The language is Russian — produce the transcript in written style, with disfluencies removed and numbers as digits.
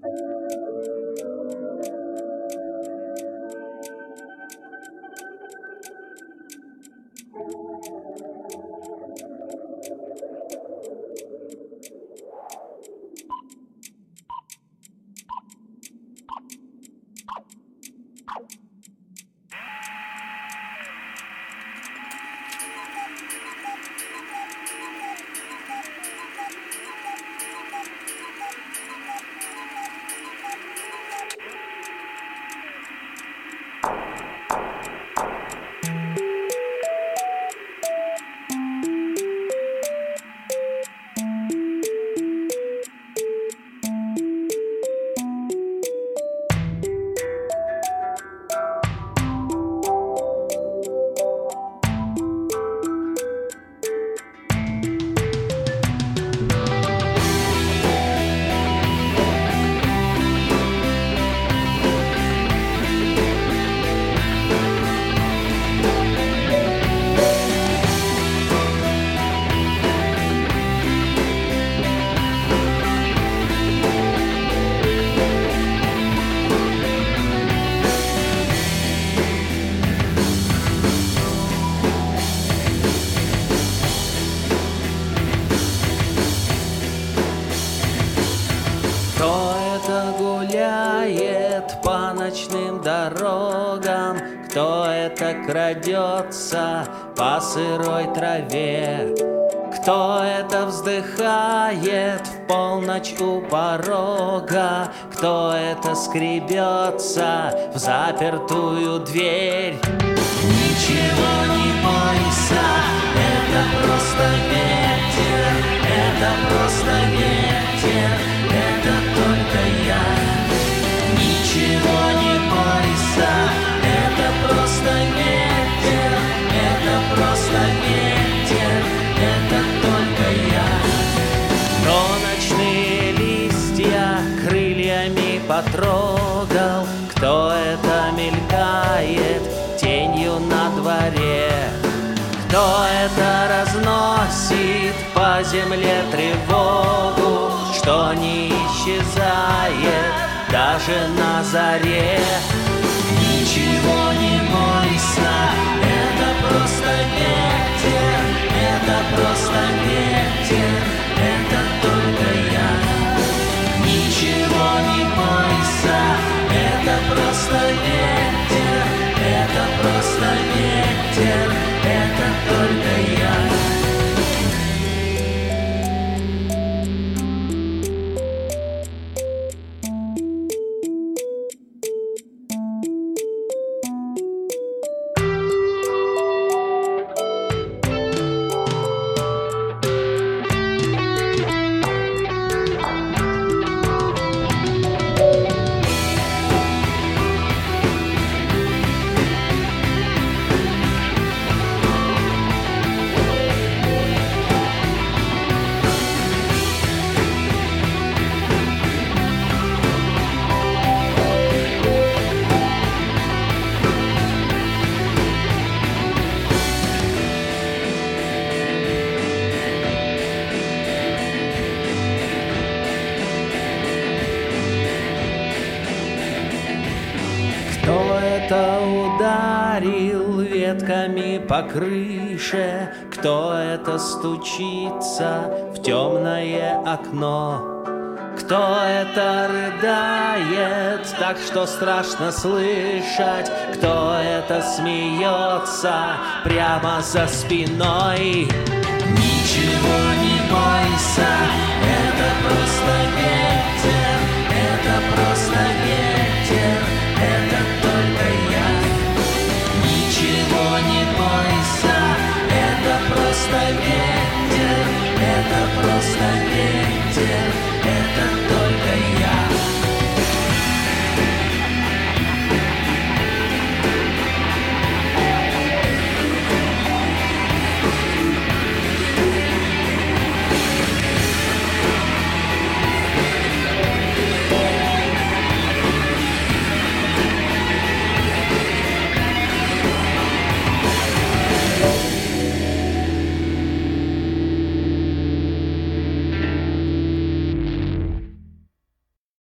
По ночным дорогам, кто это крадется по сырой траве, кто это вздыхает в полночь у порога, кто это скребется в запертую дверь. Ничего не бойся, это просто ветер, это просто ветер, это только я. Ничего не бойся, это просто ветер, это просто ветер, это только я. Кто ночные листья крыльями потрогал, кто это мелькает тенью на дворе, кто это разносит по земле тревогу, что не исчезает даже на заре. Ничего не бойся, это просто ветер, это просто ветер, это только я. Ничего не бойся, это просто ветер, это просто ветер, это только я. Кто это ударил ветками по крыше? Кто это стучится в темное окно? Кто это рыдает так, что страшно слышать? Кто это смеется прямо за спиной? Ничего не бойся,